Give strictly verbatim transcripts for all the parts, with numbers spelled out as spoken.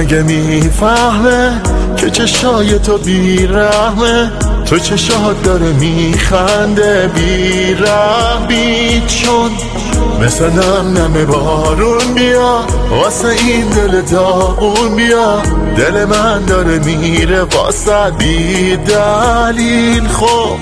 مگه میفهمه که چشای تو بیرحمه؟ تو چشات داره میخنده بیرحمی، چون مثل نم نم بارون بیا واسه این دل داغون بیا. دل من داره میره واسه بی دلیل. خب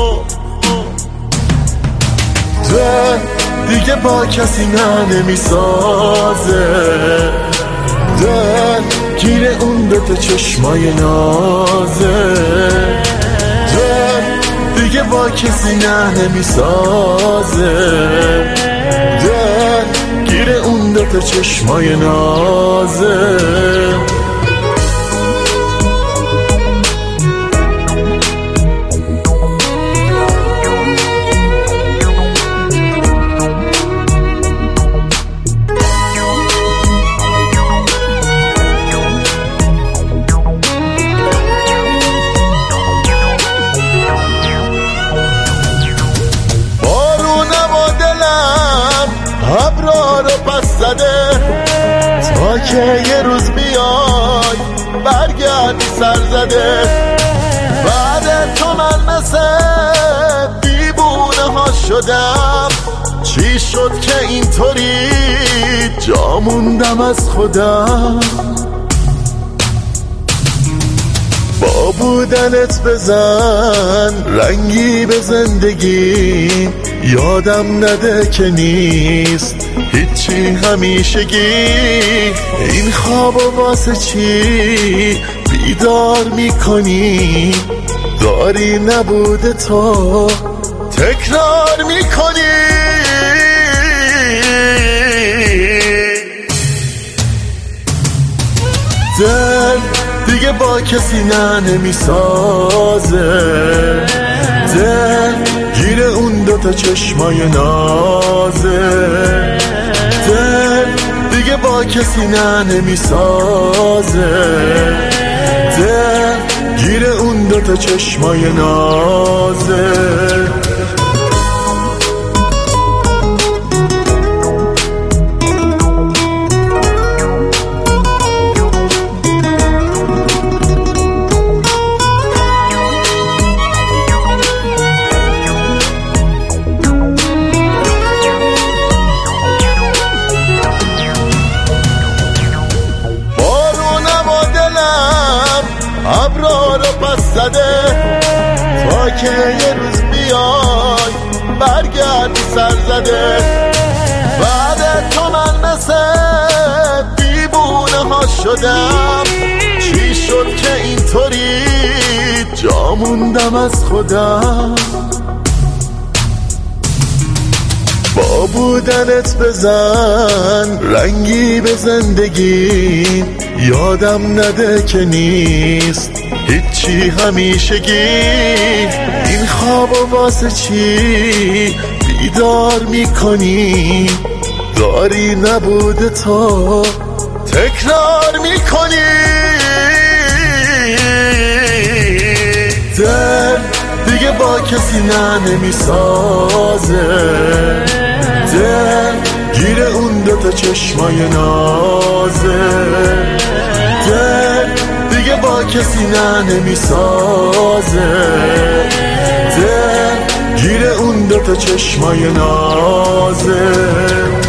دل دیگه با کسی نه نمیسازه، دل گیر اون دوتا چشمای نازه. دل دیگه با کسی نه نمیسازه، دل گیر اون دوتا چشمای نازه. ابرا رو پس زده تا که یه روز بیای برگردی سر زده. بعد تو من مثل دیوونه ها شدم، چی شد که اینطوری جا موندم از خودم؟ با بودنت بزن رنگی به زندگی، یادم نده که نیست هیچی همیشگی. این خوابو واسه چی بیدار میکنی؟ داری نبوده تو تکرار میکنی. دل دیگه با کسی نه نمیسازه، دل گیر اون دوتا چشمای نازه. دل دیگه با کسی نه نمیسازه، دل گیر اون دوتا چشمای نازه. ابرا رو پس زده تا که یه روز بیای برگردی سر زده. بعد تو من مثل دیوونه ها شدم، چی شد که اینطوری جا موندم از خودم؟ با بودنت بزن رنگی به زندگی، یادم نده که نیست هیچی همیشگی. این خوابو واسه چی بیدار میکنی؟ داری نبوده تو تکرار میکنی. دل دیگه با کسی نه نمیسازه، دل گیر اون دوتا چشمای نازه. دل دیگه با کسی نه نمیسازه، دل گیر اون دوتا چشمای نازه.